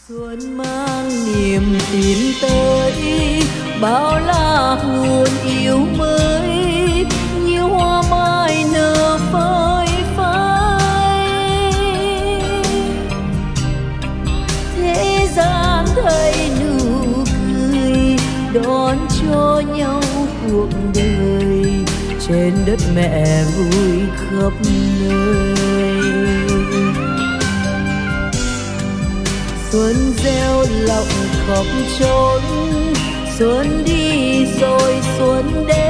Xuân mang niềm tin tới, bao la nguồn yêu mới, như hoa mai nở phơi phai. Thế gian thấy nụ cười, đón cho nhau cuộc đời, trên đất mẹ vui khắp nơi. Xuân gieo lòng khắp chốn, xuân đi rồi xuân đến.